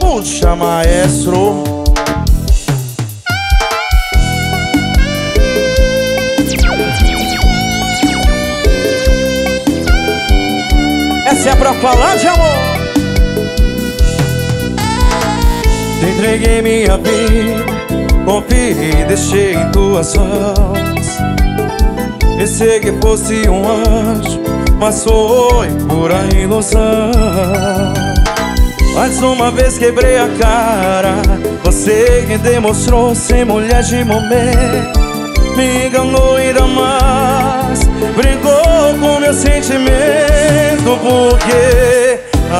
Puxa, maestro. Essa é pra falar de amor. Te entreguei minha vida, confiei e deixei em tuas mãos. Pensei que fosse um anjo, mas foi pura ilusão. Mais uma vez quebrei a cara, você que demonstrou ser mulher de momento. Me enganou ainda mais, brincou com meu sentimento. Porque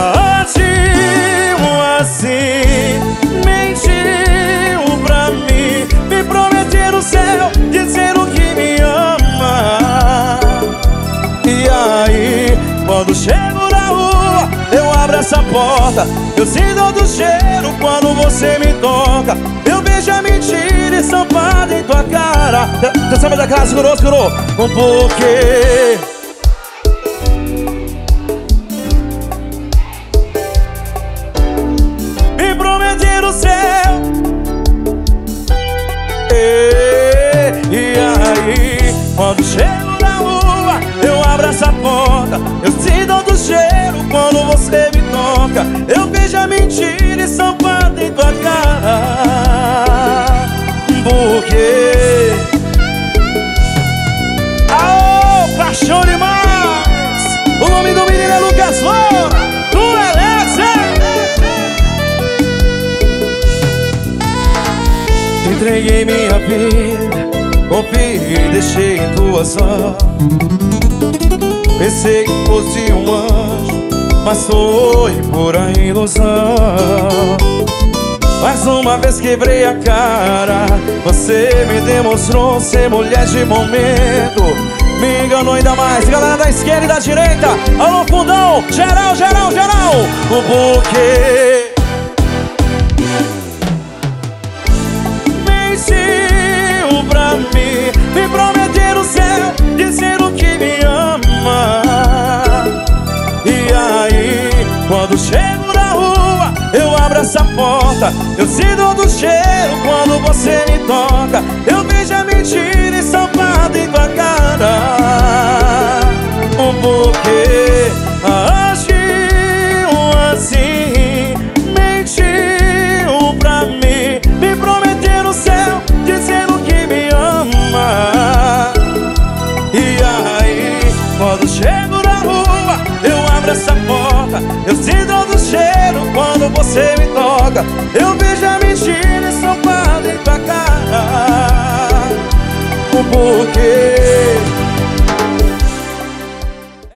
agiu assim, mentiu pra mim, me prometeu no céu, dizendo que me ama. E aí, quando chego na rua, eu abro essa porta, eu sinto do cheiro quando você me toca. Eu vejo a mentira estampada em tua cara. Você sabe da cara, segurou, segurou. Um porquê. Me prometi no céu. E aí, quando chego na rua, eu abro essa porta, eu sinto do cheiro quando você me toca. Eu vejo a mentira estampada em tua cara. Porque aô, paixão demais. O nome do menino é Lucas Moura, do Eleze. Entreguei minha vida, confiei e deixei em tuas mãos. Pensei que fosse um anjo, mas foi pura ilusão. Mais uma vez quebrei a cara, você me demonstrou ser mulher de momento. Me enganou ainda mais, galera da esquerda e da direita. Alô, fundão, geral, geral, geral. O porquê. Mentiu pra mim, me prometeu no céu, dizendo que me ama. E aí, quando chego na rua, eu abro essa porta, eu sinto do cheiro quando você me toca. Eu vejo a mentira estampada em tua cara. O porquê agiu assim, mentiu pra mim, me prometeu no céu, dizendo que me ama. E aí, quando chego na rua, eu abro essa porta, eu sinto do cheiro quando você me toca. Eu vejo a mentira estampada em tua cara. O porquê